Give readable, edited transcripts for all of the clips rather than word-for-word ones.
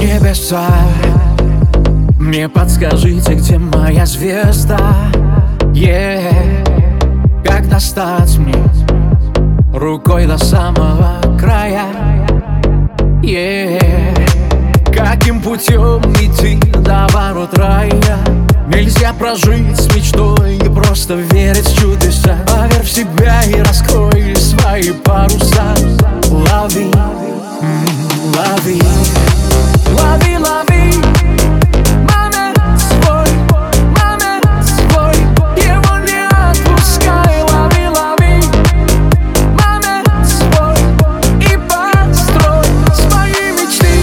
Небеса, мне подскажите, где моя звезда? Как достать мне рукой до самого края? Каким путем идти до ворот рая? Нельзя прожить с мечтой и просто верить в чудеса. Поверь в себя и раскрой свои паруса. Лови, лови, лови, лови момент свой, его не отпускай. Лови, лови момент свой и построй свои мечты.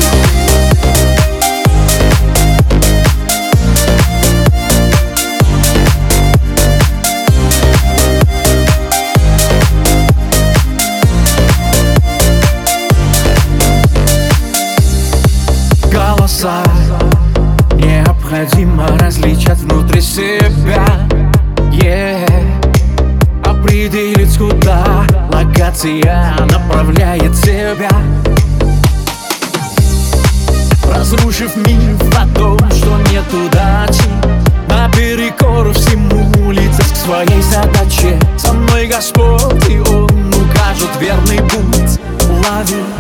Голоса необходимо различать внутри себя. Определить, куда локация направляет тебя, разрушив миф о том, что нет удачи. Наперекор всему лететь к своей задаче. Со мной Господь, и Он укажет верный путь. Лови,